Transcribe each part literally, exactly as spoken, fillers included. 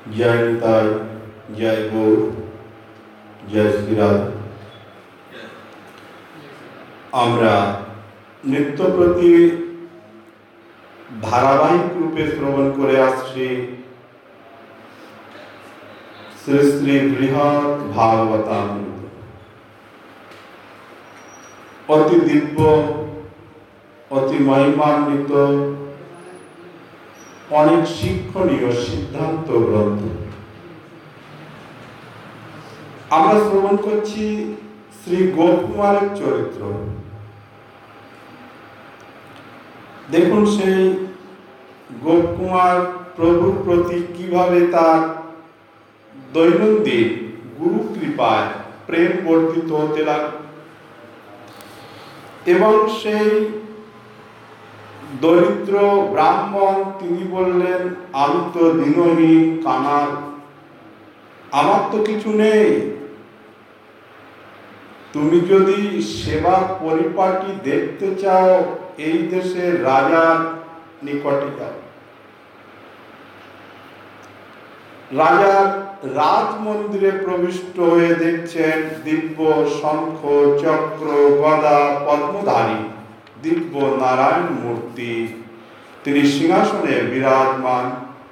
জয় নিতাই, জয় গৌর, জয় শ্রীরাধ। আমরা নিত্য প্রতি ধারাবাহিক রূপে শ্রবণ করে আসছি শ্রী শ্রী বৃহৎ ভাগবতামৃত। অতি দিব্য, অতি মহিমান্বিত, অনেক শিক্ষণীয় সিদ্ধান্ত গ্রন্থ। আমরা শ্রবণ করছি শ্রী গোপকুমারের চরিত্র। দেখুন সেই গোপকুমার প্রভুর প্রতি কিভাবে তার দৈনন্দিন গুরু কৃপায় প্রেম বর্ধিত হতে লাগল, এবং সেই দরিদ্র ব্রাহ্মণ তিনি বললেন, আমি তো দিনহীন কানার, আমার তো কিছু নেই, তুমি যদি সেবা পরিপাটি দেখতে চাও এই দেশের রাজার নিকটে যাও। রাজার রাজ মন্দিরে প্রবিষ্ট হয়ে দেখছেন দিব্য শঙ্খ চক্র গদা পদ্মধারী দিব্য নারায়ণ মূর্তি, তিনি সিংহাসনে বিরাজমান।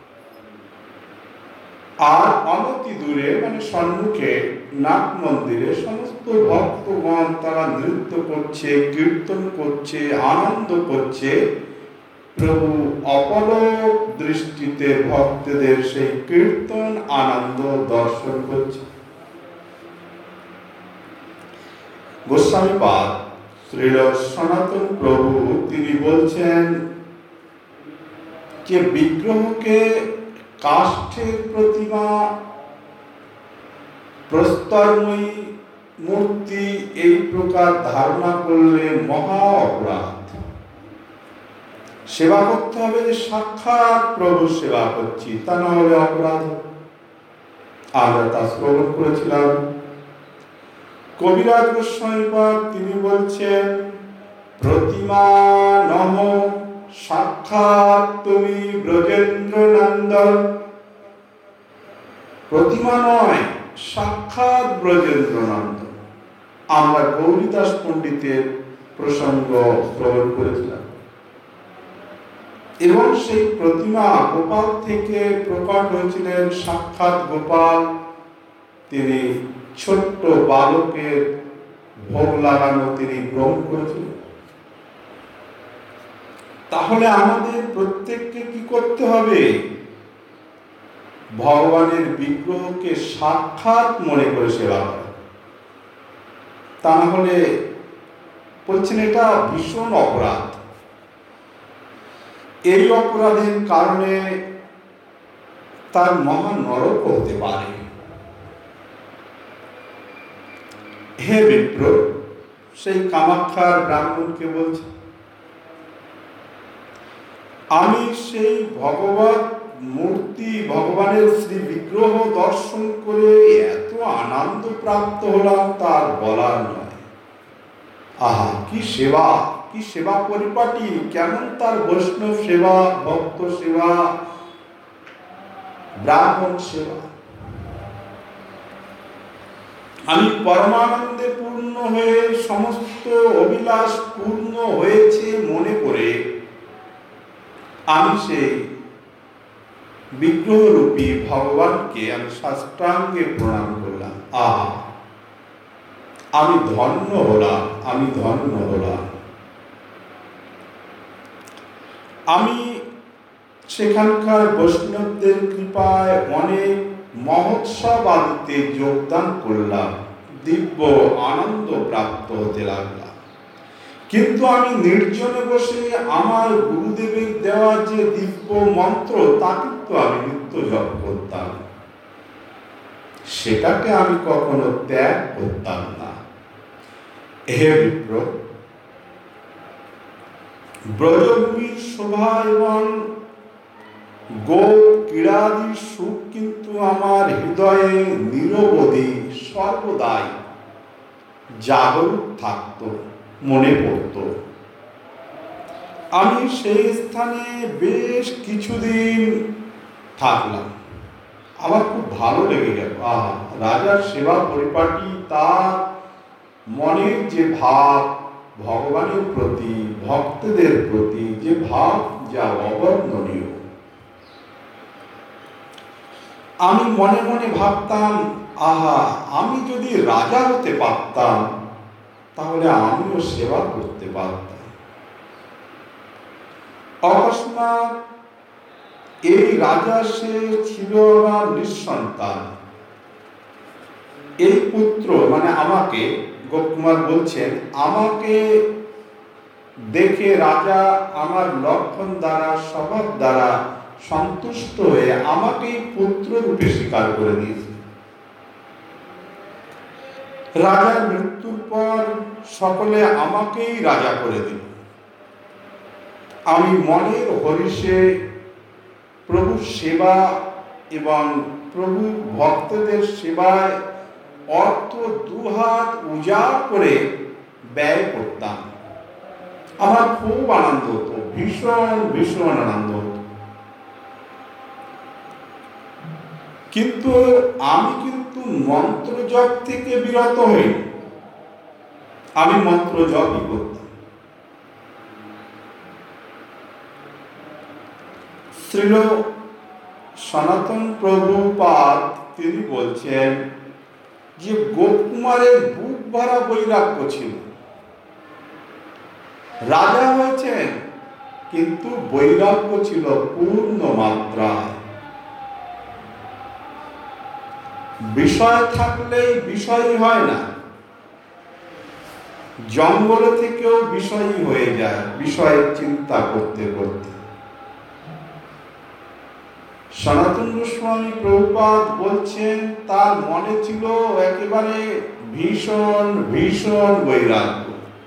আর অনতি দূরে মানে সম্মুখে নাট মন্দিরে সমস্ত ভক্তগণ তারা নৃত্য করছে, কীর্তন করছে, আনন্দ করছে। প্রভু অপলক দৃষ্টিতে ভক্তদের সেই কীর্তন আনন্দ দর্শন করছে। গোস্বামীপাদ শ্রীল সনাতন প্রভু তিনি বলছেন যে বিগ্রহকে কাষ্ঠের প্রতিমা, প্রস্তরময়ী মূর্তি এই প্রকার ধারণা করলে মহা অপরাধ। সেবা করতে হবে যে সাক্ষাৎ প্রভু সেবা করছি, তা না হলে অপরাধ। আমরা তা শ্রবণ করেছিলাম। কবিরাজ গোস্বামীপাদ তিনি বলছেন, প্রতিমা নহ সাক্ষাৎ তুমি ব্রজেন্দ্র নন্দন। প্রতিমা নয়, সাক্ষাৎ ব্রজেন্দ্র নন্দন। আমরা গৌরীদাস পণ্ডিতের প্রসঙ্গ শ্রবণ করেছিলাম, এবং সেই প্রতিমা গোপাল থেকে প্রকট হয়েছিলেন। সাক্ষাৎ গোপাল তিনি ছোট্ট বালকের ভোগ লাগানো তিনি গ্রহণ করেছিলেন। তাহলে আমাদের প্রত্যেককে কি করতে হবে? ভগবানের বিগ্রহকে সাক্ষাৎ মনে করে সেবা করা। তা না হলে বলছেন এটা ভীষণ অপরাধ। এই অপরাধের কারণে তার মহা নরক হতে পারে। হে বিপ্র, সেই কামাখ্যার ব্রাহ্মণকে বলছে, আমি সেই ভগবত মূর্তি, ভগবানের শ্রী বিগ্রহ দর্শন করে এত আনন্দ প্রাপ্ত হলাম তার বলার নয়। আহা, কি সেবা, কি সেবা পরিপাটি, কেমন তার বৈষ্ণব সেবা, ভক্ত সেবা, ব্রাহ্মণ সেবা। আমি পরমানন্দে পূর্ণ হয়ে সমস্ত অভিলাষ পূর্ণ হয়েছে মনে করে আমি সেই বিগ্রহরূপী ভগবানকে আমি সাষ্টাঙ্গে প্রণাম করলাম। আহা, আমি ধন্য হলাম, আমি ধন্য হলাম। আমি সেখানকার বৈষ্ণবদের কৃপায় অনেক মহোৎসব আদিতে যোগদান করলাম, দিব্য আনন্দ প্রাপ্ত হতে লাগলাম। কিন্তু আমি নির্জনে বসে আমার গুরুদেবের দেওয়া যে দিব্য মন্ত্র তা কিন্তু আমি নিত্য জপ করতাম, সেটাকে আমি কখনো ত্যাগ করতাম না। হে বিপ্র, ব্রজভূমির শোভা এবং গো ক্রীড়াদির সুখ কিন্তু আমার হৃদয়ে নিরবধি সর্বদাই জাগরুক থাকত, মনে পড়ত। আমি সেই স্থানে বেশ কিছুদিন থাকলাম। আমার খুব ভালো লেগে গেল। আহা, রাজার সেবা পরিপাটি, তার মনের যে ভাব ভগবানের প্রতি, ভক্তদের প্রতি যে ভাব, যা অবর্ণনীয়। আমি মনে মনে ভাবতাম, আহা, আমি যদি রাজা হতে পারতাম তাহলে আমিও সেবা করতে পারতাম। অকস্মাৎ এই রাজা, সে ছিল আমার নিঃসন্তান। এই পুত্র মানে আমাকে, গোপকুমার বলছেন, আমাকে দেখে রাজা আমার লক্ষণ দ্বারা, স্বভাব দ্বারা সন্তুষ্ট হয়ে আমাকেই পুত্র রূপে স্বীকার করে দিয়েছে। রাজার মৃত্যুর পর সকলে আমাকেই রাজা করে দিল। আমি মনের হরিষে প্রভুর সেবা এবং প্রভু ভক্তদের সেবায় অর্থ দুহাত উজাড় করে ব্যয় করতাম। আমার খুব আনন্দ হতো, ভীষণ ভীষণ আনন্দ হতো। কিন্তু আমি কিন্তু মন্ত্র জপ থেকে বিরত হই। আমি মন্ত্র জপই করতাম। শ্রীল সনাতন প্রভুপাদ তিনি বলছেন যে গোপকুমারের বুক ভরা বৈরাগ্য ছিল। রাজা হয়েছেন কিন্তু বৈরাগ্য ছিল পূর্ণ মাত্রায়। বিষয় থাকলেই বিষয়ই হয় না, জঙ্গল থেকেও বিষয়ই হয়ে যায় বিষয়ের চিন্তা করতে করতে। সনাতন গোস্বামী প্রভুপাদ বলছেন তার মনে ছিল একেবারে ভীষণ ভীষণ বৈরাগ্য।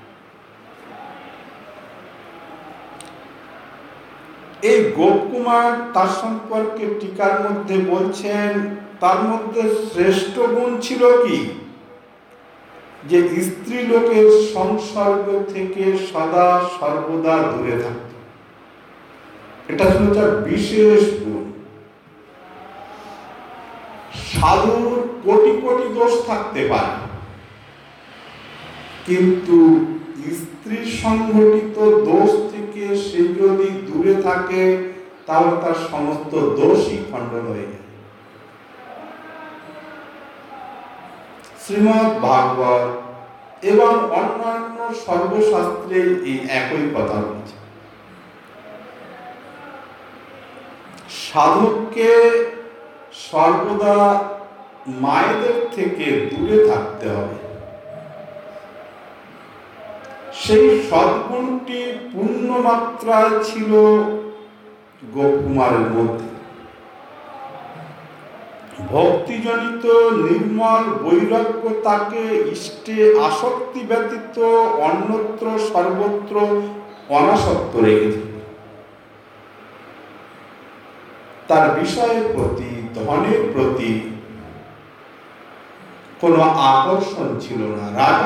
এই গোপকুমার তার সম্পর্কে টিকার মধ্যে বলছেন, তার মধ্যে শ্রেষ্ঠ গুণ ছিল কি, যে স্ত্রী লোকের সংসর্গ থেকে সদা সর্বদা দূরে থাকত। এটা ছিল তার বিশেষ গুণ। সাধুর কোটি কোটি দোষ থাকতে পারে, কিন্তু স্ত্রী সংঘটিত দোষ থেকে সে যদি দূরে থাকে তাহলে তার সমস্ত দোষই খণ্ডন হয়ে যায়। শ্রীমদ্ ভাগবত এবং অন্যান্য সর্বশাস্ত্রে এই একই কথা বলছে। সাধককে সর্বদা মায়েদের থেকে দূরে থাকতে হবে। সেই সদ্গুণটি পূর্ণ মাত্রায় ছিল গোপকুমারের মধ্যে। ভক্তিজনিত নির্মল বৈরাগ্য তাকে ইষ্টে আসক্তি ব্যতীত অন্যত্র সর্বত্র অনাসক্ত রেখেছিল। তার বিষয়ের প্রতি, ধনের প্রতি কোনো আকর্ষণ ছিল না। রাজা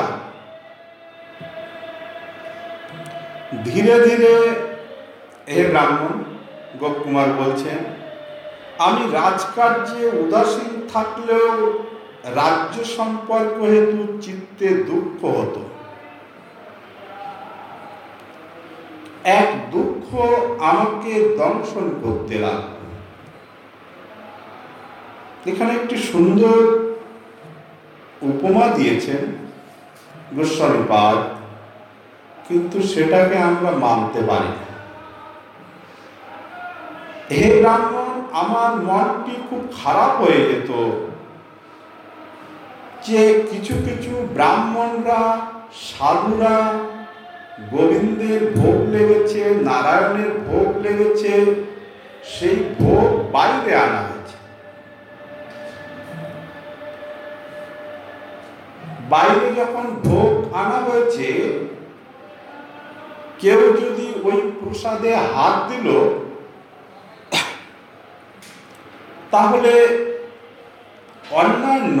ধীরে ধীরে, হে ব্রাহ্মণ, গোপকুমার বলছেন, আমি রাজকার্যে উদাসীন থাকলেও রাজ্য সম্পর্ক হেতু চিত্তে দুঃখ হতো। এক দুঃখ আমাকে দংশন করতে লাগল। এখানে একটি সুন্দর উপমা দিয়েছেন গোস্বামীপাদ, কিন্তু সেটাকে আমরা মানতে পারি না। হে ব্রাহ্মণ, আমার মনটি খুব খারাপ হয়ে যেত যে কিছু কিছু ব্রাহ্মণরা, সাধুরা গোবিন্দের ভোগ লেগেছে, নারায়ণের ভোগ লেগেছে, সেই ভোগ বাইরে আনা হয়েছে। বাইরে যখন ভোগ আনা হয়েছে, কেউ যদি ওই প্রসাদে হাত দিল তাহলে অন্যান্য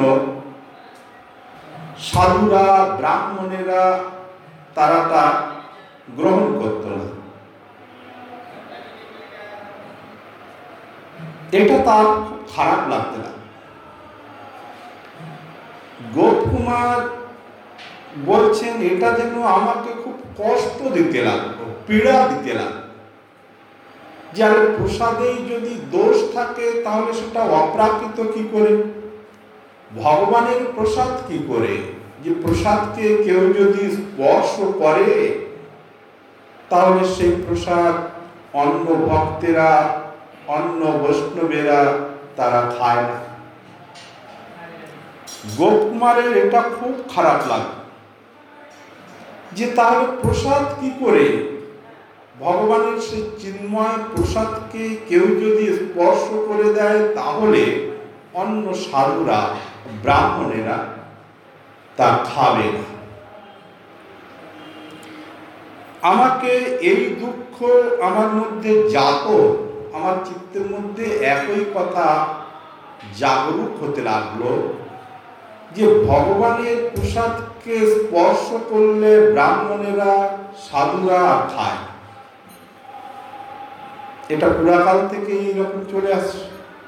সাধুরা, ব্রাহ্মণেরা তারা তা গ্রহণ করত না। এটা তার খুব খারাপ লাগতে লাগলো। গোপকুমার বলছেন এটা যেন আমাকে খুব কষ্ট দিতে লাগলো, পীড়া দিতে লাগলো। যে আর প্রসাদেই যদি দোষ থাকে তাহলে সেটা অপ্রাকৃত কি করে, ভগবানের প্রসাদ কি করে? যে প্রসাদকে কেউ যদি স্পর্শ করে তাহলে সেই প্রসাদ অন্য ভক্তেরা, অন্য বৈষ্ণবেরা তারা খায় না। গোপকুমারের এটা খুব খারাপ লাগে যে তাহলে প্রসাদ কি করে, ভগবানের সেই চিন্ময় প্রসাদকে কেউ যদি স্পর্শ করে দেয় তাহলে অন্য সাধুরা, ব্রাহ্মণেরা তা খাবে না। আমাকে এই দুঃখ আমার মধ্যে জাত, আমার চিত্তের মধ্যে একই কথা জাগরুক হতে লাগলো যে ভগবানের প্রসাদকে স্পর্শ করলে ব্রাহ্মণেরা, সাধুরা খায়। এটা পুরাকাল থেকে এইরকম চলে আসছে।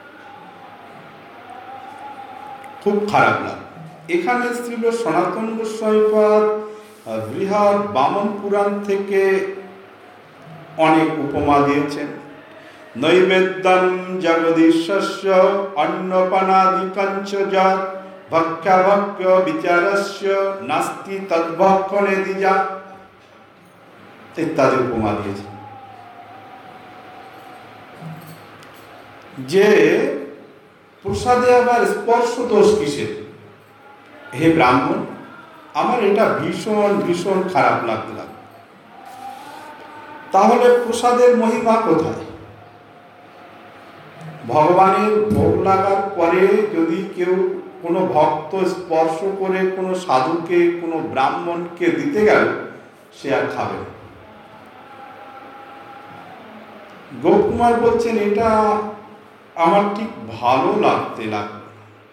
খুব খারাপ লাগে। এখানে ছিল সনাতন গোস্বামীপাদ বৃহৎ বামন পুরাণ থেকে অনেক উপমা দিয়েছেন। নৈবেদ্যম জগদীশ্বস্য অন্নপানাদিকঞ্চ যৎ ভক্ষ্যাভক্ষ্য বিচারস্য নাস্তি তদ্ভক্ষণে দ্বিজা ইত্যাদি উপমা দিয়েছেন। যে প্রসাদে আবার স্পর্শ দোষ কিসের? হে ব্রাহ্মণ, আমার এটা ভীষণ ভীষণ খারাপ লাগতে লাগে। তাহলে প্রসাদের মহিমা কোথায়? ভগবানের ভোগ লাগার পরে যদি কেউ কোনো ভক্ত স্পর্শ করে কোনো সাধুকে, কোনো ব্রাহ্মণকে দিতে গেল, সে আর খাবে না। গোপকুমার বলছেন এটা আমার ঠিক ভালো লাগতে লাগবে।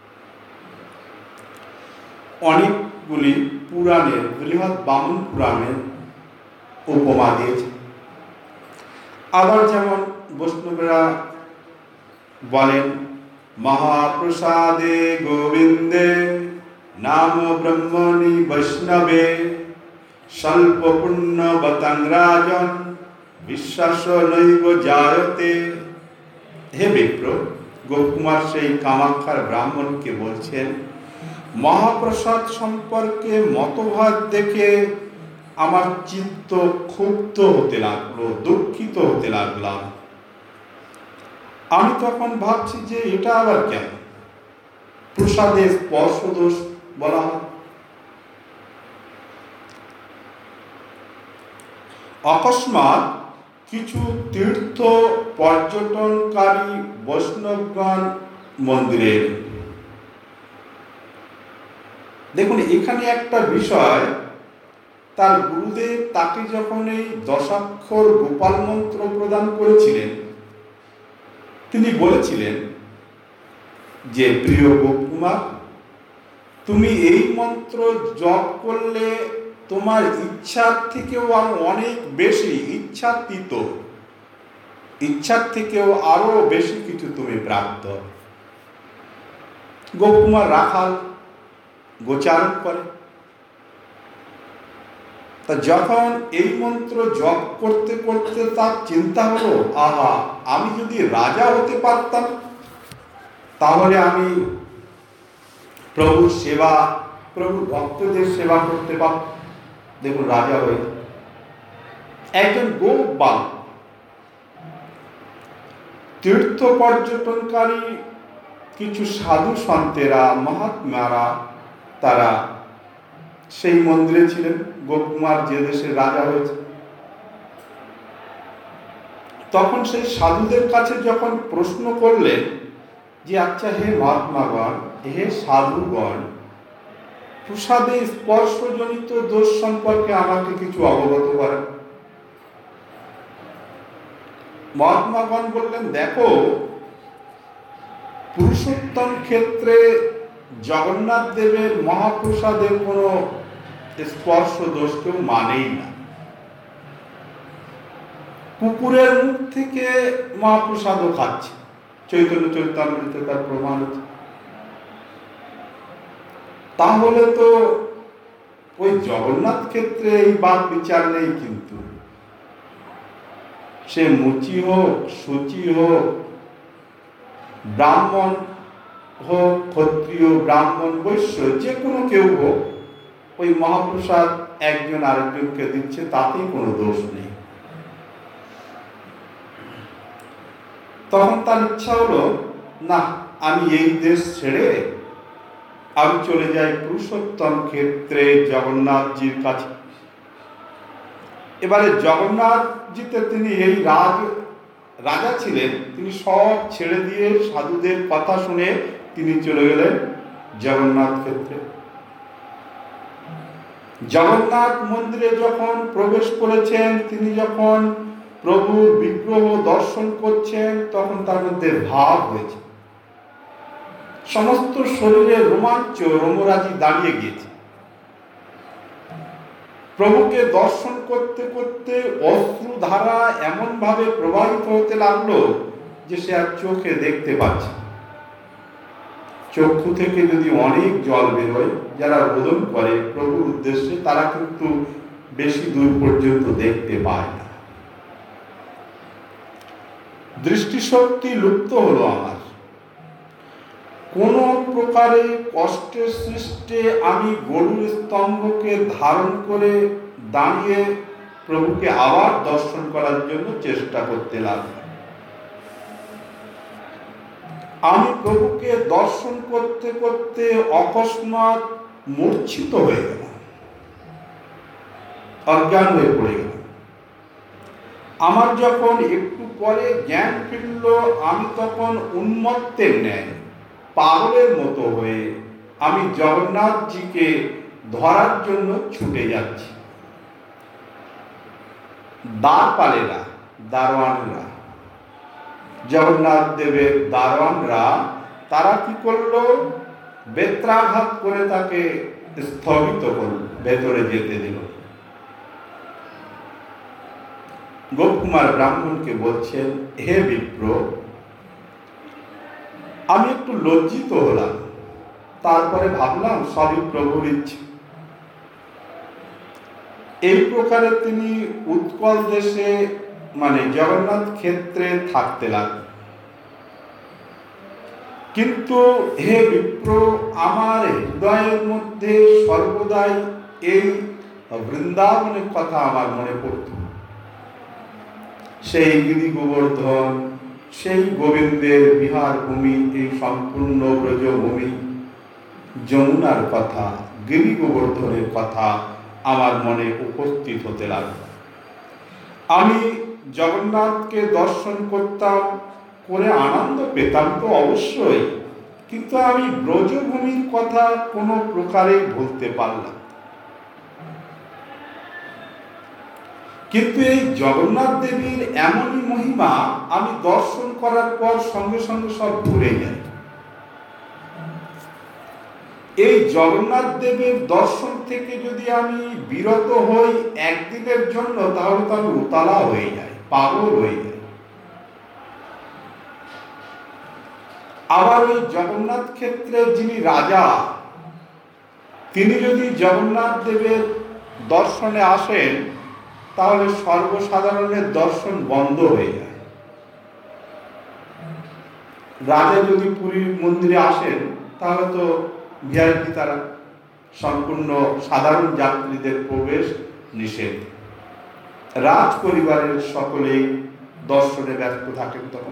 অনেকগুলি পুরাণের, বৃহৎ বামন পুরাণের উপমা দিয়েছে। আবার যেমন বৈষ্ণবেরা বলেন মহাপ্রসাদে গোবিন্দে নাম ব্রহ্মণি বৈষ্ণবে স্বল্প পুণ্য বতং রাজন বিশ্বাস নৈব জায়তে। হে বিপ্র, গোপকুমার সেই কামাখ্যার ব্রাহ্মণকে বলছেন মহাপ্রসাদ সম্পর্কে মতভেদ দেখে আমার চিত্ত ক্ষুব্ধ হতে লাগলো, দুঃখিত হতে লাগলাম। আমি তখন ভাবছি যে এটা আবার কেন প্রসাদে স্পর্শ দোষ বলা হয়? অকস্মাৎ কিছু তীর্থ পর্যটনকারী বৈষ্ণবগণ মন্দিরে এলেন। দেখুন এখানে একটা বিষয়, তার গুরুদেব তাকে যখন এই দশাক্ষর গোপাল মন্ত্র প্রদান করেছিলেন, তিনি বলেছিলেন যে প্রিয় গোপকুমার, তুমি এই মন্ত্র জপ করলে তোমার ইচ্ছার থেকেও আরো অনেক বেশি, ইচ্ছাতীত, ইচ্ছার থেকেও আরো বেশি কিছু তুমি প্রাপ্ত। গোপকুমার রাখাল গোচারণ করে। তা যখন এই মন্ত্র জপ করতে করতে তার চিন্তা হলো, আহা, আমি যদি রাজা হতে পারতাম তাহলে আমি প্রভুর সেবা, প্রভুর ভক্তদের সেবা করতে পারতাম। দেখুন রাজা হয়ে একজন গোপাল, তীর্থ পর্যটনকারী কিছু সাধু সন্তেরা, মহাত্মারা, তারা সেই মন্দিরে ছিলেন। গোপকুমার যে দেশের রাজা হয়েছে, তখন সেই সাধুদের কাছে যখন প্রশ্ন করলেন যে আচ্ছা হে মহাত্মাগণ, হে সাধুগণ, প্রসাদে স্পর্শজনিত দোষ সম্পর্কে আমাকে কিছু অবগত করেন। মহাত্মাগণ বললেন, দেখো, পুরুষোত্তম ক্ষেত্রে জগন্নাথ দেবের মহাপ্রসাদের কোনো স্পর্শ দোষ কেউ মানেই না। কুকুরের মুখ থেকে মহাপ্রসাদও খাচ্ছে, চৈতন্য চরিতামৃতে তার প্রমাণ আছে। তাহলে তো ওই জগন্নাথ ক্ষেত্রে এই বাদ বিচার নেই, কিন্তু সে মুচি হোক, সূচি হোক, ব্রাহ্মণ হোক, ক্ষত্রিয়, ব্রাহ্মণ, বৈশ্য, যে কোনো কেউ হোক, ওই মহাপ্রসাদ একজন আরেকজনকে দিচ্ছে, তাতেই কোনো দোষ নেই। তখন তার ইচ্ছা হলো, না, আমি এই দেশ ছেড়ে আমি চলে যাই পুরুষোত্তম ক্ষেত্রে জগন্নাথজির কাছে। এবারে জগন্নাথজিতে তিনি এই রাজ রাজা ছিলেন, তিনি সব ছেড়ে দিয়ে সাধুদের কথা শুনে তিনি চলে গেলেন জগন্নাথ ক্ষেত্রে। জগন্নাথ মন্দিরে যখন প্রবেশ করেছেন, তিনি যখন প্রভুর বিগ্রহ দর্শন করছেন, তখন তার মধ্যে ভাব হয়েছে, সমস্ত শরীরে রোমাঞ্চ, রোমরাজি দাঁড়িয়ে গিয়েছে। প্রভুকে দর্শন করতে করতে অশ্রুধারা এমন ভাবে প্রবাহিত হতে লাগলো যে সে আর চোখে দেখতে পাচ্ছে। চক্ষু থেকে যদি অনেক জল বেরোয়, যারা রোদন করে প্রভুর উদ্দেশ্যে, তারা কিন্তু বেশি দূর পর্যন্ত দেখতে পায় না। দৃষ্টিশক্তি লুপ্ত হলো আমার। কোন প্রকারে কষ্টের সৃষ্টে আমি গরুর স্তম্ভকে ধারণ করে দাঁড়িয়ে প্রভুকে আবার দর্শন করার জন্য চেষ্টা করতে লাগলাম। আমি প্রভুকে দর্শন করতে করতে অকস্মাৎ মূর্ছিত হয়ে গেলাম, অজ্ঞান হয়ে পড়ে গেলাম। আমার যখন একটু পরে জ্ঞান ফিরল, আমি তখন উন্মত্তের ন্যায় পাগলের মতো হয়ে আমি জগন্নাথজিকে ধরার জন্য ছুটে যাচ্ছি। দ্বারপালেরা, দারোয়ানরা, জগন্নাথ দেবের দারোয়ানরা, তারা কি করলো, বেত্রাঘাত করে তাকে স্থগিত করল, ভেতরে যেতে দিল। গোপকুমার ব্রাহ্মণকে বলছেন, হে বিপ্র, আমি একটু লজ্জিত হলাম, তারপরে ভাবলাম সবই প্রভুর ইচ্ছে। এই প্রকারে তিনি উৎকল দেশে, মানে জগন্নাথ ক্ষেত্রে থাকতে লাগলেন। কিন্তু হে বিপ্র, আমার হৃদয়ের মধ্যে সর্বদাই এই বৃন্দাবনের কথা আমার মনে পড়ত। সেই গিরি গোবর্ধন, সেই গোবিন্দের বিহার ভূমি, এই সম্পূর্ণ ব্রজভূমি, যমুনার কথা, গিরি গোবর্ধনের কথা আমার মনে উপস্থিত হতে লাগলো। আমি জগন্নাথকে দর্শন করতাম, করে আনন্দ পেতাম তো অবশ্যই, কিন্তু আমি ব্রজভূমির কথা কোনো প্রকারে ভুলতে পারলাম। কিন্তু এই জগন্নাথ দেবীর এমনই মহিমা, আমি দর্শন করার পর সঙ্গে সঙ্গে সব ভুলে যাই। এই জগন্নাথ দেবের দর্শন থেকে যদি আমি বিরত হই একদিনের জন্য, তাহলে তো আমি উতালা হয়ে যাই, পাগল হয়ে যাই। আবার ওই জগন্নাথ ক্ষেত্রে যিনি রাজা, তিনি যদি জগন্নাথ দেবের দর্শনে আসেন, তাহলে সর্বসাধারণের দর্শন বন্ধ হয়ে যায়। রাজা যদি পুরীর মন্দিরে আসেন, তাহলে তো ভিআইপি, তারা সম্পূর্ণ সাধারণ যাত্রীদের প্রবেশ নিষেধ। রাজ পরিবারের সকলেই দর্শনে ব্যস্ত থাকেন। তখন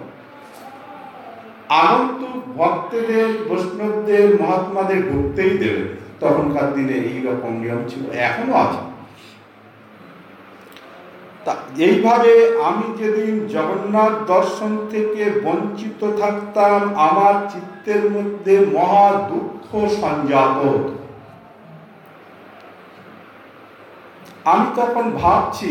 আগন্তুক ভক্তদের, বৈষ্ণবদের, মহাত্মাদের ঢুকতেই দেবে। তখনকার দিনে এইরকম নিয়ম ছিল, এখনো আছে। তা এইভাবে আমি যেদিন জগন্নাথ দর্শন থেকে বঞ্চিত থাকতাম, আমার চিত্তের মধ্যে মহা দুঃখ সঞ্জাত হতো। আমি তখন ভাবছি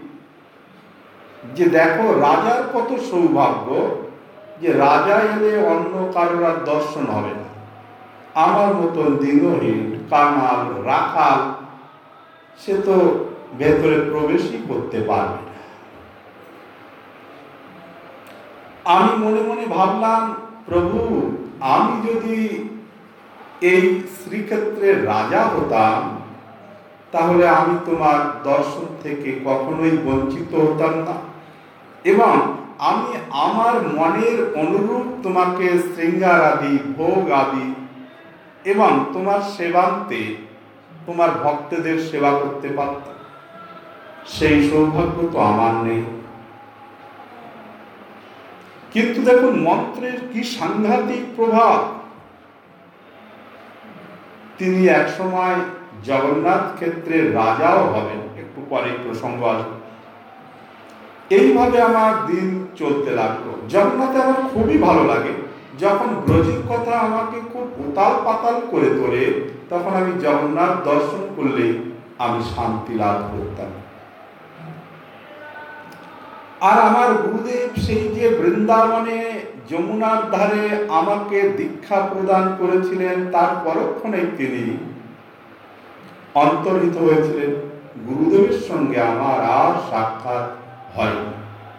যে দেখো, রাজার কত সৌভাগ্য যে রাজা এলে অন্য কারোর আর দর্শন হবে না। আমার মতন দিনহীন, কাঙাল, রাখাল, সে তো ভেতরে প্রবেশই করতে পারবে না। আমি মনে মনে ভাবলাম, প্রভু, আমি যদি এই শ্রীক্ষেত্রের রাজা হতাম তাহলে আমি তোমার দর্শন থেকে কখনোই বঞ্চিত হতাম না, এবং আমি আমার মনের অনুরূপ তোমাকে শৃঙ্গার আদি, ভোগ আদি এবং তোমার সেবান্তে তোমার ভক্তদের সেবা করতে পারতাম। সেই সৌভাগ্য তো আমার নেই। কিন্তু দেখুন মন্ত্রের কি সাংঘাতিক প্রভাব। তিনি একসময় জগন্নাথ ক্ষেত্রের রাজাও হবেন, একটু পরে প্রসঙ্গ আসবে। এইভাবে আমার দিন চলতে লাগলো। জগন্নাথে আমার খুবই ভালো লাগে। যখন ব্রজের কথা আমাকে খুব উতাল পাতাল করে তোলে, তখন আমি জগন্নাথ দর্শন করলেই আমি শান্তি লাভ করতাম। আর আমার গুরুদেব সেই যে বৃন্দাবনে যমুনার ধারে আমাকে দীক্ষা প্রদান করেছিলেন, তার পরক্ষণে তিনি অন্তর্হিত হয়েছিলেন। গুরুদেবের সঙ্গে আমার আর সাক্ষাৎ হয়নি।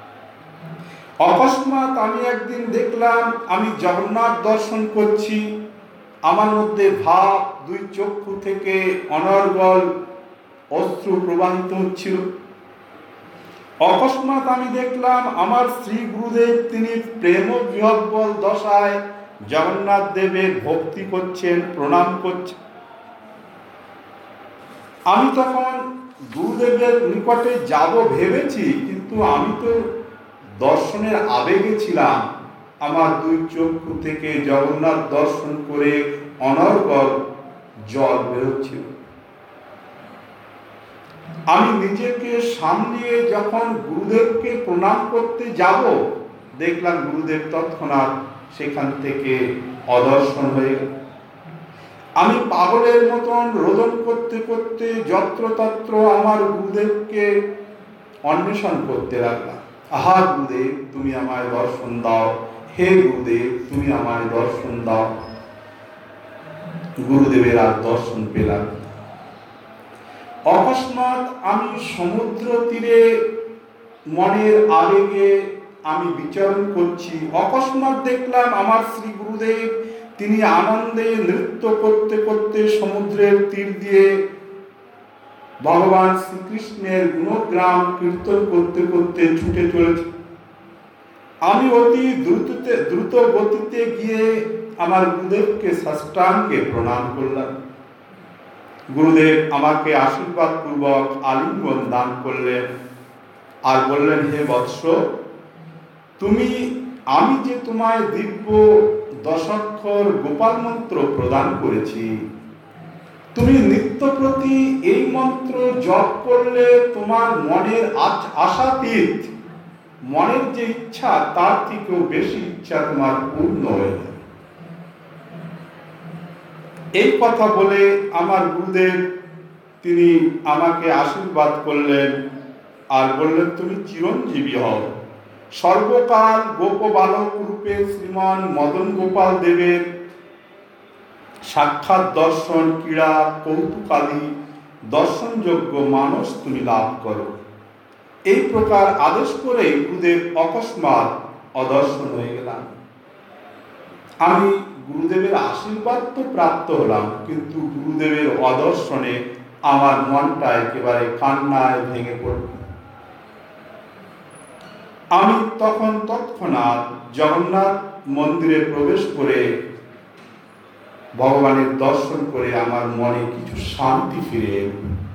অকস্মাৎ আমি একদিন দেখলাম আমি জগন্নাথ দর্শন করছি, আমার মধ্যে ভাব, দুই চক্ষু থেকে অনর্গল অশ্রু প্রবাহিত হচ্ছিল। অকস্মাৎ আমি দেখলাম আমার শ্রী গুরুদেব তিনি প্রেম বিহ্বল দশায় জগন্নাথ দেবের ভক্তি করছেন, প্রণাম করছেন। আমি তখন গুরুদেবের নিকটে যাব ভেবেছি, কিন্তু আমি তো দর্শনের আবেগে ছিলাম। আমার দুই চক্ষু থেকে জগন্নাথ দর্শন করে অনর্গল জল বেরোচ্ছিল। আমি নিজেকে সামলিয়ে যখন গুরুদেবকে প্রণাম করতে যাব, দেখলাম গুরুদেব তৎক্ষণাৎ সেখান থেকে অদর্শন হয়ে গেল। আমি পাগলের মতন রোদন করতে করতে যত্রতত্র আমার গুরুদেবকে অন্বেষণ করতে লাগলাম। আহা গুরুদেব, তুমি আমায় দর্শন দাও, হে গুরুদেব, তুমি আমায় দর্শন দাও। গুরুদেবের আর দর্শন পেলাম। অকস্মাৎ আমি সমুদ্র তীরে মনের আবেগে আমি বিচরণ করছি। অকস্মাৎ দেখলাম আমার শ্রী গুরুদেব তিনি আনন্দে নৃত্য করতে করতে সমুদ্রের তীর দিয়ে ভগবান শ্রীকৃষ্ণের গুণগ্রাম কীর্তন করতে করতে ছুটে চলেছে। আমি অতি দ্রুততে দ্রুত গতিতে গিয়ে আমার গুরুদেবকে সাষ্টাঙ্গে প্রণাম করলাম। গুরুদেব আমাকে আশীর্বাদ পূর্বক আলিঙ্গন দান করলেন আর বললেন, হে বৎস, তুমি আমি যে তোমায় দিব্য দশাক্ষর গোপাল মন্ত্র প্রদান করেছি, তুমি নিত্য প্রতি এই মন্ত্র জপ করলে তোমার মনের আশাতীত, মনের যে ইচ্ছা তার থেকেও বেশি ইচ্ছা তোমার পূর্ণ হয়ে যাবে। এই কথা বলে আমার গুরুদেব তিনি আমাকে আশীর্বাদ করলেন আর বললেন, তুমি চিরঞ্জীবী হও। সর্বকাল গোপ বালক রূপে শ্রীমান মদন গোপাল দেবের সাক্ষাৎ দর্শন, ক্রীড়া, কৌতুকাদি দর্শনযোগ্য মানস তুমি লাভ করো। এই প্রকার আদেশ করে গুরুদেব অকস্মাৎ অদর্শন হয়ে গেলাম। আমি গুরুদেবের আশীর্বাদ তো প্রাপ্ত হলাম, কিন্তু গুরুদেবের অদর্শনে আমার মনটা একেবারে কান্নায় ভেঙে পড়ল। আমি তখন তৎক্ষণাৎ জগন্নাথ মন্দিরে প্রবেশ করে ভগবানের দর্শন করে আমার মনে কিছু শান্তি ফিরে এল।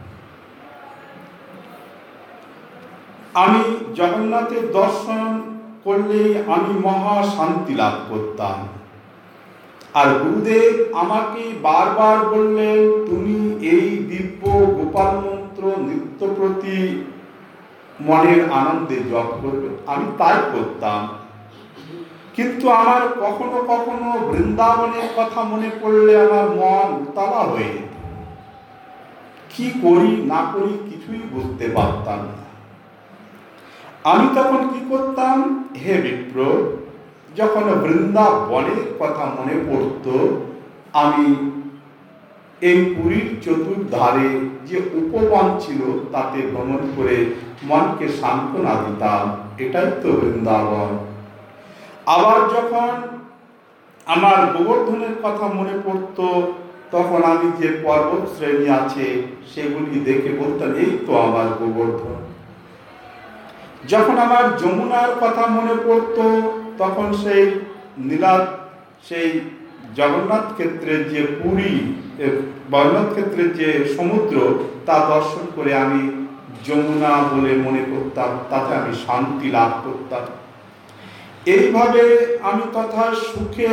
আমি জগন্নাথের দর্শন করলেই আমি মহা শান্তি লাভ করতাম। আর গুরুদেব আমাকে বারবার বললেন, তুমি এই দিব্য গোপাল মন্ত্র নিত্য প্রতি মনের আনন্দে জপ করবে। আমি তাই করতাম, কিন্তু আমার কখনো কখনো বৃন্দাবনের কথা মনে পড়লে আমার মন উতলা হয়ে যেত। কি করি না করি কিছুই বুঝতে পারতাম না। আমি তখন কি করতাম, হে বিপ্র, যখন বৃন্দাবনের কথা মনে পড়ত, আমি এই পুরীর চতুর্ধারে যে উপবন ছিল তাতে ভ্রমণ করে মনকে সান্ত্বনা দিতাম। এটাই তো বৃন্দাবন। আবার যখন আমার গোবর্ধনের কথা মনে পড়ত, তখন আমি যে পর্বত শ্রেণী আছে সেগুলি দেখে বলতাম এই তো আমার গোবর্ধন। যখন আমার যমুনার কথা মনে পড়ত, তখন সেই নীলা সেই জগন্নাথ ক্ষেত্রের যে পুরী, জগন্নাথ ক্ষেত্রের যে সমুদ্র, তা দর্শন করে আমি যমুনা বলে মনে করতাম, তাতে আমি শান্তি লাভ করতাম। এইভাবে আমি তথা সুখে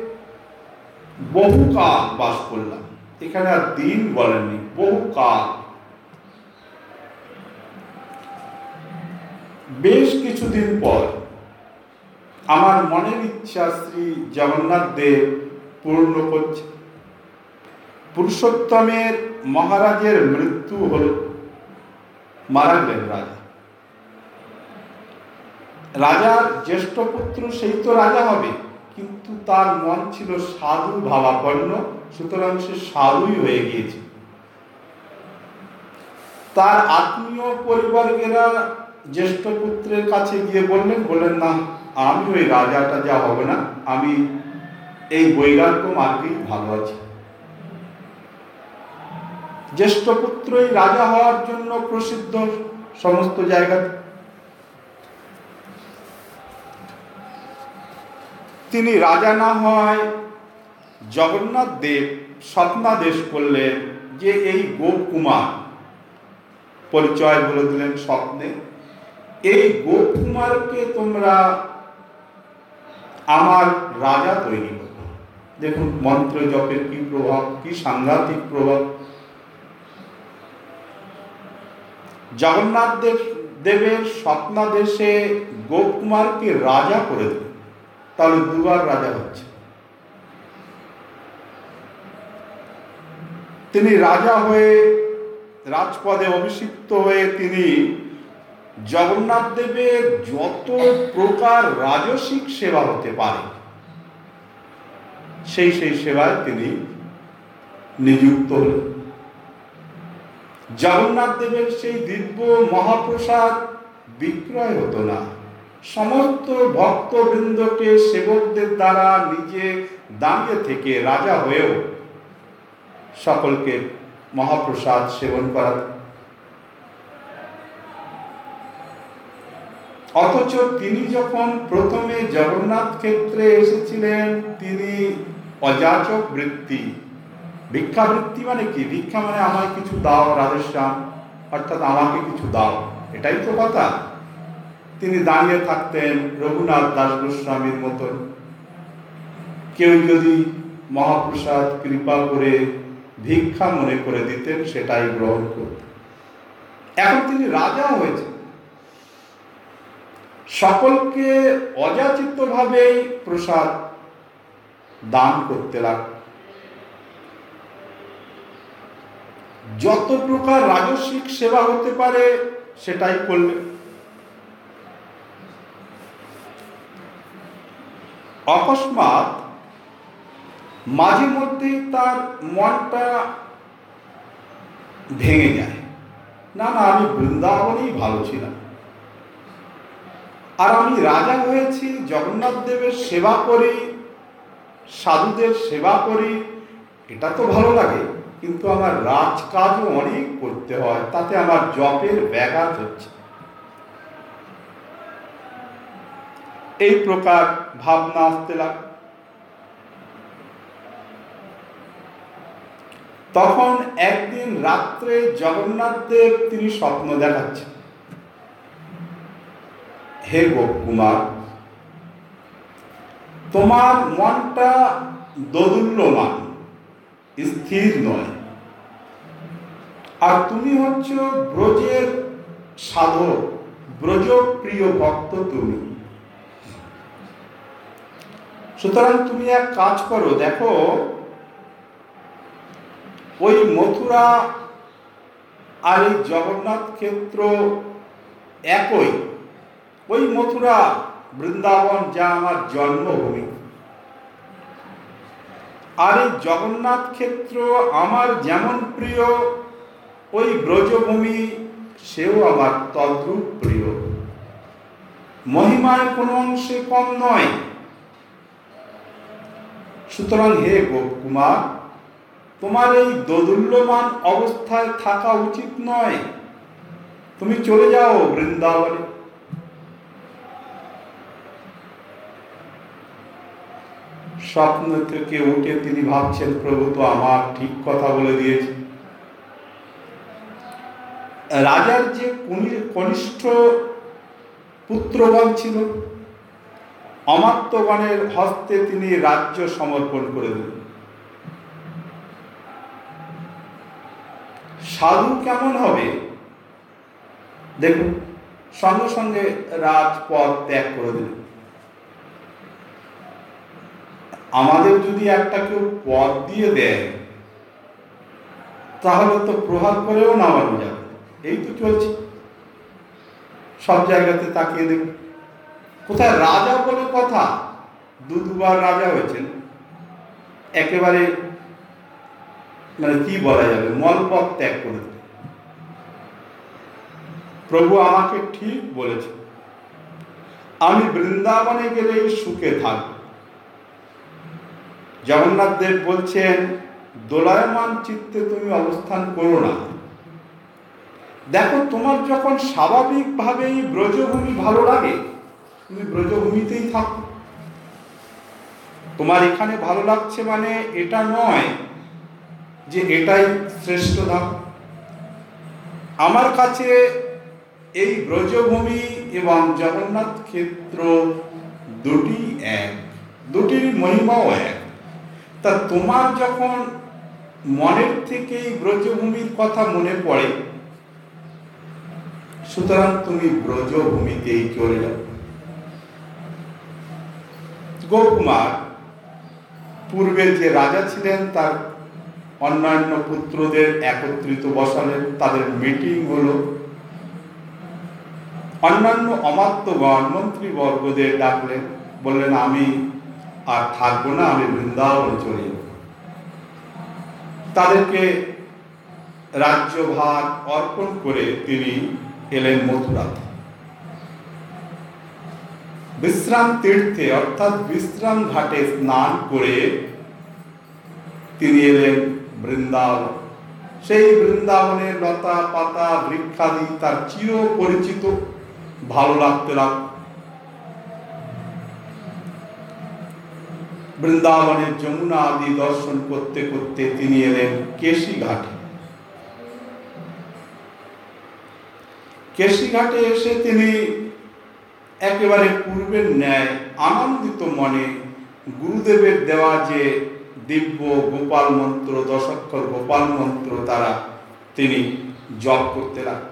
বহুকাল বাস করলাম। এখানে আর দিন বলেননি, বহুকাল। বেশ কিছুদিন পর আমার মনের ইচ্ছা শ্রী জগন্নাথ দেব পূর্ণ করছে। পুরুষোত্তমের মহারাজের মৃত্যু হল, মারা গেলেন রাজা। রাজার জ্যেষ্ঠ পুত্র সেই তো রাজা হবে, কিন্তু তার মন ছিল সাধু ভাবাপন্ন, সুতরাং সে সাধুই হয়ে গিয়েছে। তার আত্মীয় পরিবারেরা জ্যেষ্ঠ পুত্রের কাছে গিয়ে বললেন বললেন না, আমি ওই রাজাটা যা হবে না, আমি এই বৈরাগ্য মার্গেই ভালো আছি। জ্যেষ্ঠ পুত্রই রাজা হওয়ার জন্য প্রসিদ্ধ সমস্ত জায়গায়। তিনি রাজা না হয় জগন্নাথ দেব স্বপ্নাদেশ করলেন যে এই গোপকুমার, পরিচয় বলে দিলেন স্বপ্নে, এই গোপকুমারকে তোমরা আমার রাজা তৈরি করো। দেখুন মন্ত্র জপের কি প্রভাব, কি সাংঘাতিক প্রভাব। জগন্নাথ দেব দেবের স্বপ্নাদেশে গোপকুমারকে রাজা করে দিলেন, তাহলে দুবার রাজা হচ্ছে। তিনি রাজা হয়ে রাজপদে অভিষিক্ত হয়ে তিনি জগন্নাথ দেবের যত প্রকার রাজসিক সেবা হতে পারে সেই সেই সেবায় তিনি নিযুক্ত হলেন। জগন্নাথ দেবের সেই দিব্য মহাপ্রসাদ বিক্রয় হতো না, সমস্ত ভক্তবৃন্দকে সেবকদের দ্বারা নিজে দাঁড়িয়ে থেকে রাজা হয়েও সকলকে মহাপ্রসাদ সেবন করা। অথচ তিনি যখন প্রথমে জগন্নাথ ক্ষেত্রে এসেছিলেন, তিনি অযাচক বৃত্তি, ভিক্ষাবৃত্তি মানে কি? ভিক্ষা মানে আমায় কিছু দাও রাধেশ্যাম, অর্থাৎ আমাকে কিছু দাও, এটাই তো কথা। তিনি দাঁড়িয়ে থাকতেন রঘুনাথ দাস গোস্বামীর মতন, কেউ যদি মহাপ্রসাদ কৃপা করে ভিক্ষা মনে করে দিতেন সেটাই গ্রহণ করতেন। এখন তিনি রাজা হয়েছেন, সকলকে অযাচিত ভাবেই প্রসাদ দান করতে লাগলেন। যত প্রকার রাজস্বিক সেবা হতে পারে সেটাই করলেন। অকস্মাৎ মাঝে মধ্যেই তার মনটা ভেঙে যায়, না না আমি বৃন্দাবনেই ভালো ছিলাম, আর আমি রাজা হয়েছি, জগন্নাথ দেবের সেবা করি, সাধুদের সেবা করি, এটা তো ভালো লাগে, কিন্তু আমার রাজকাজও অনেক করতে হয়, তাতে আমার জপের ব্যাঘাত হচ্ছে। এই প্রকার ভাবনা আসতে লাগ। তখন একদিন রাত্রে জগন্নাথ দেব তিনি স্বপ্ন দেখাচ্ছেন, হে গোপকুমার, তোমার মনটা দোদুল্যমান, স্থির নয়, আর তুমি হচ্ছ ব্রজের সাধক, ব্রজ প্রিয় ভক্ত তুমি। সুতরাং তুমি এক কাজ করো, দেখো ওই মথুরা আর এই জগন্নাথ ক্ষেত্র একই, ওই মথুরা বৃন্দাবন যা আমার জন্মভূমি, আর এই জগন্নাথ ক্ষেত্র আমার যেমন প্রিয়, ওই ব্রজভূমি সেও আমার তদ্রূপ প্রিয়। মহিমায় কোনো অংশে কম নয়, সুতরাং হে গোপকুমার, তোমার এই দোদুল্যমান অবস্থায় থাকা উচিত নয়, তুমি চলে যাও বৃন্দাবনে। স্বপ্ন থেকে উঠে তিনি ভাবছেন, প্রভু তো আমার ঠিক কথা বলে দিয়েছে। রাজার যে কনিষ্ঠ পুত্রগণ ছিল, অমাত্যগণের হস্তে তিনি রাজ্য সমর্পণ করে দিলেন। সাধু কেমন হবে দেখুন, সঙ্গে সঙ্গে রাজপদ ত্যাগ করে দিলেন। আমাদের যদি একটা কেউ পদ দিয়ে দেয় তাহলে তো প্রহার করেও নামানো যাবে। এই তো চলছে সব জায়গাতে, তাকিয়ে দেখুন। কোথায় রাজা বলে কথা, দু দুবার রাজা হয়েছেন, একেবারে মানে কি বলা যাবে, মলপথ ত্যাগ করে দিলেন। প্রভু আমাকে ঠিক বলেছে, আমি বৃন্দাবনে গেলেই সুখে থাকব। জগন্নাথ দেব বলছেন, দোলায়মান চিত্তে তুমি অবস্থান করো না। দেখো, তোমার যখন স্বাভাবিকভাবেই ব্রজভূমি ভালো লাগে, তুমি ব্রজভূমিতেই থাকো। তোমার এখানে ভালো লাগছে মানে এটা নয় যে এটাই শ্রেষ্ঠ ধাম। আমার কাছে এই ব্রজভূমি এবং জগন্নাথ ক্ষেত্র দুটি এক, দুটির মহিমাও এক। তা তোমার যখন মনের থেকেই ব্রজভূমির কথা মনে পড়ে, সুতরাং তুমি ব্রজভূমিতেই চলে যাও। গোপকুমার পূর্বে যে রাজা ছিলেন তার অন্যান্য পুত্রদের একত্রিত বসালেন, তাদের মিটিং হলো। অন্যান্য অমাত্যগণ মন্ত্রীবর্গদের ডাকলেন, বললেন আমি আর থাকবো না, আমি বৃন্দাবনে চলে যাব। তাদেরকে রাজ্যভার অর্পণ করে তিনি এলেন মথুরাতে। বিশ্রাম তীর্থে অর্থাৎ বিশ্রাম ঘাটে স্নান করে তিনি এলেন বৃন্দাবন। সেই বৃন্দাবনের লতা পাতা বৃক্ষাদি তার চির পরিচিত, ভালো লাগতে লাগল। বৃন্দাবনের যমুনা আদি দর্শন করতে করতে তিনি এলেন কেশি ঘাটে। কেশি ঘাটে এসে তিনি একেবারে পূর্বের ন্যায় আনন্দিত মনে গুরুদেবের দেওয়া যে দিব্য গোপাল মন্ত্র, দশাক্ষর গোপাল মন্ত্র দ্বারা তিনি জপ করতে লাগলেন।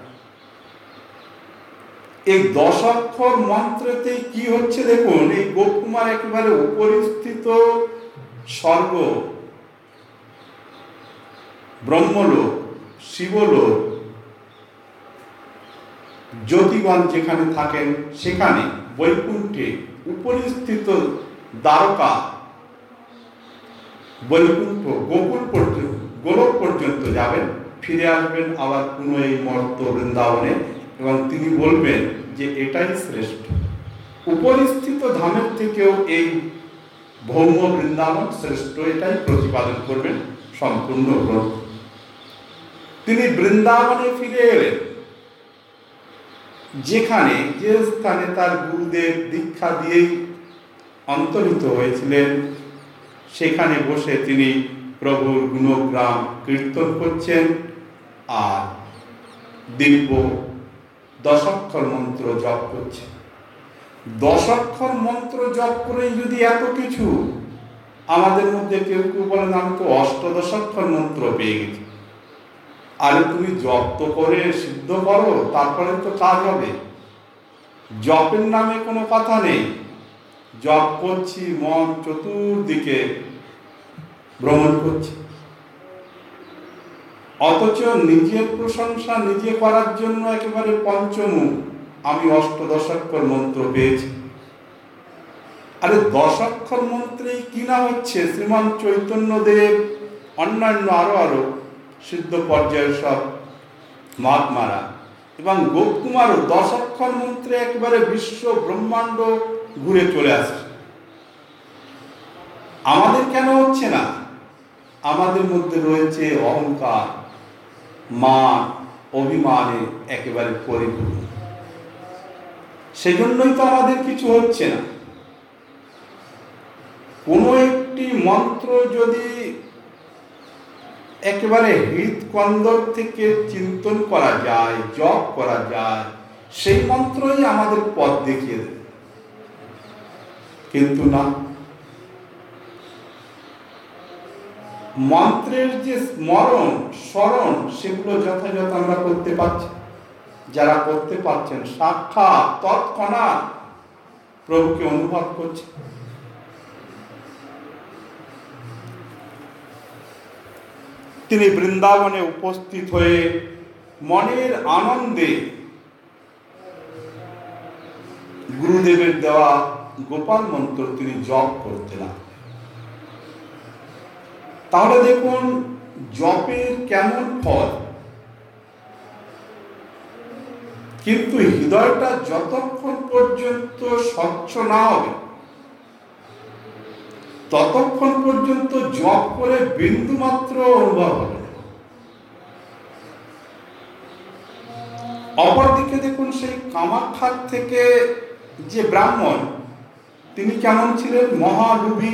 এই দশাক্ষর মন্ত্রতেই কি হচ্ছে দেখুন, এই গোপকুমার একেবারে উপরিস্থিত স্বর্গ, ব্রহ্মলোক, শিবলোক, জ্যোতিগণ যেখানে থাকেন সেখানে, বৈকুণ্ঠে উপরিস্থিত দ্বারকা, বৈকুণ্ঠ, গোকুল পর্যন্ত, গোলক পর্যন্ত যাবেন, ফিরে আসবেন আবার পুনঃ এই মর্ত বৃন্দাবনে, এবং তিনি বলবেন যে এটাই শ্রেষ্ঠ। উপরিস্থিত ধামের থেকেও এই ভৌম বৃন্দাবন শ্রেষ্ঠ, এটাই প্রতিপাদন করবেন সম্পূর্ণ গ্রন্থ। তিনি বৃন্দাবনে ফিরে এলেন, যেখানে যে স্থানে তার গুরুদেব দীক্ষা দিয়েই অন্তর্হিত হয়েছিলেন, সেখানে বসে তিনি প্রভুর গুণগ্রাম কীর্তন করছেন আর দিব্য দশাক্ষর মন্ত্র জপ করছেন। দশাক্ষর মন্ত্র জপ করেই যদি এত কিছু, আমাদের মধ্যে কেউ কেউ বলেন আমি তো অষ্টদশাক্ষর মন্ত্র পেয়ে গেছি। আরে তুমি জপ তো করে সিদ্ধ করো, তারপরে তো কাজ হবে। জপের নামে কোনো কথা নেই। জপ করছি, মন চতুর্দিকে ভ্রমণ করছে, অথচ নিজের প্রশংসা নিজে করার জন্য একেবারে পঞ্চমুখ আমি অষ্টদশাক্ষর মন্ত্র পেয়েছি। আরে দশাক্ষর মন্ত্রেই কিনা হচ্ছে শ্রীমান চৈতন্যদেব, অন্যান্য আরো আরো সিদ্ধ পর্যায়ের সব মহাত্মারা এবং গোপকুমারও দশাক্ষর মন্ত্রে একবারে বিশ্ব ব্রহ্মাণ্ড ঘুরে চলে আসছে। আমাদের কেন হচ্ছে না? আমাদের মধ্যে রয়েছে অহংকার, মান, অভিমানে একেবারে পরিপূর্ণ। সেজন্যই তো আমাদের কিছু হচ্ছে না। কোনো একটি মন্ত্র যদি একেবারে হৃদকন্দর থেকে চিন্তন করা যায়, জপ করা যায়, সেই মন্ত্রই আমাদের পথ দেখিয়ে দেবে। কিন্তু না, মন্ত্রের যে স্মরণ, স্মরণ, সেগুলো যথাযথ আমরা করতে পারছি। যারা করতে পারছেন সাক্ষাৎ তৎক্ষণাৎ প্রভুকে অনুভব করছে। তিনি বৃন্দাবনে উপস্থিত হয়ে মনের আনন্দে গুরুদেবের দেওয়া গোপাল মন্ত্র তিনি জপ করতে লাগলেন। তাহলে দেখুন জপের কেমন ফল। কিন্তু হৃদয়টা যতক্ষণ পর্যন্ত স্বচ্ছ না হবে ততক্ষণ পর্যন্ত জপ করে বিন্দু মাত্র অনুভব হবে না। অপরদিকে দেখুন সেই কামাখ্যার থেকে যে ব্রাহ্মণ, তিনি কেমন ছিলেন? মহালোভী।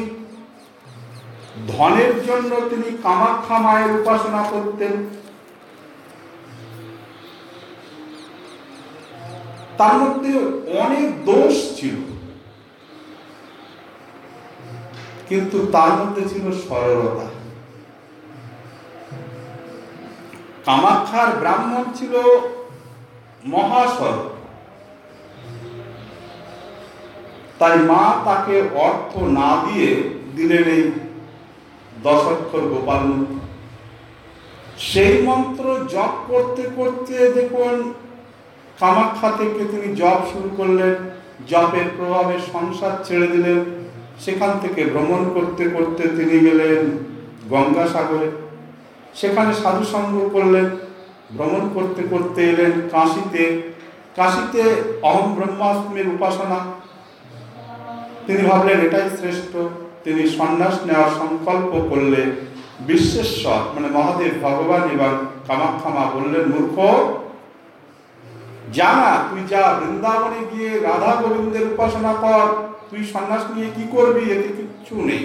ধনের জন্য তিনি কামাখ্যা মায়ের উপাসনা করতেন। তার মধ্যে অনেক দোষ ছিল, কিন্তু তার মধ্যে ছিল সরলতা। কামাখ্যার ব্রাহ্মণ ছিল মহাসরল, তাই মা তাকে অর্থ না দিয়ে দিলেন এই দশাক্ষর গোপাল মন্ত্র। সেই মন্ত্র জপ করতে করতে দেখুন কামাখ্যা থেকে তিনি জপ শুরু করলেন। জপের প্রভাবে সংসার ছেড়ে দিলেন। সেখান থেকে ভ্রমণ করতে করতে তিনি গেলেন গঙ্গাসাগরে। সেখানে সাধুসঙ্গ করলেন। ভ্রমণ করতে করতে এলেন কাশীতে। কাশীতে অহম ব্রহ্মাস্মির উপাসনা। তিনি ভাবলেন এটাই শ্রেষ্ঠ। তিনি সন্ন্যাস নেওয়ার সংকল্প করলে বিশ্বেশ্বর মানে মহাদেব ভগবান এবং কামাখ্যা মা বললেন, মূর্খ, যা না, তুই যা বৃন্দাবনে গিয়ে রাধা গোবিন্দের উপাসনা কর। তুই সন্ন্যাস নিয়ে কি করবি? এতে কিচ্ছু নেই।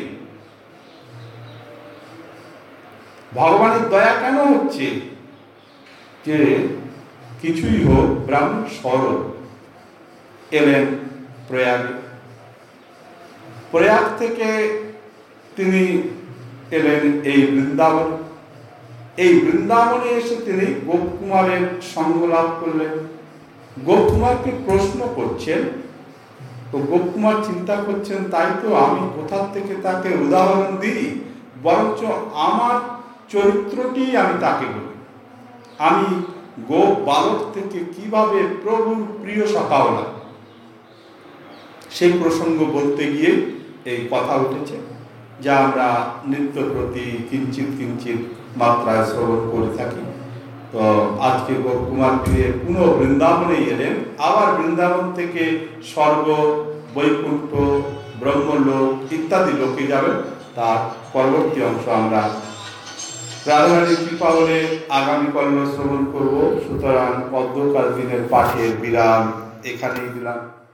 ভগবানের দয়া কেন হচ্ছে? যে কিছুই হোক, ব্রাহ্মণ সরল এলেন প্রয়াগে। প্রয়াগ থেকে তিনি এলেন এই বৃন্দাবন। এই বৃন্দাবনে এসে তিনি গোপকুমারের সঙ্গ লাভ করলেন। গোপকুমারকে প্রশ্ন করছেন, তো গোপকুমার চিন্তা করছেন, তাই তো, আমি কোথা থেকে তাকে উদাহরণ দিই, বরঞ্চ আমার চরিত্রটি আমি তাকে বলি। আমি গোপ বালক থেকে কিভাবে প্রভুর প্রিয় সখা হলাম, সেই প্রসঙ্গ বলতে গিয়ে এই কথা উঠেছে, যা আমরা নিত্য প্রতি কিঞ্চিত কিঞ্চিত মাত্রায় শ্রবণ করে থাকি। তো আজকে গোপকুমার ফিরে পুনঃ বৃন্দাবনে এলেন। আবার বৃন্দাবন থেকে স্বর্গ, বৈকুণ্ঠ, ব্রহ্মলোক ইত্যাদি লোকে যাবেন। তার পরবর্তী অংশ আমরা রাধারানীর কৃপা হলে আগামী কল্য শ্রবণ করব। সুতরাং পদ্মকাল দিনের পাঠের বিরাম এখানেই দিলাম।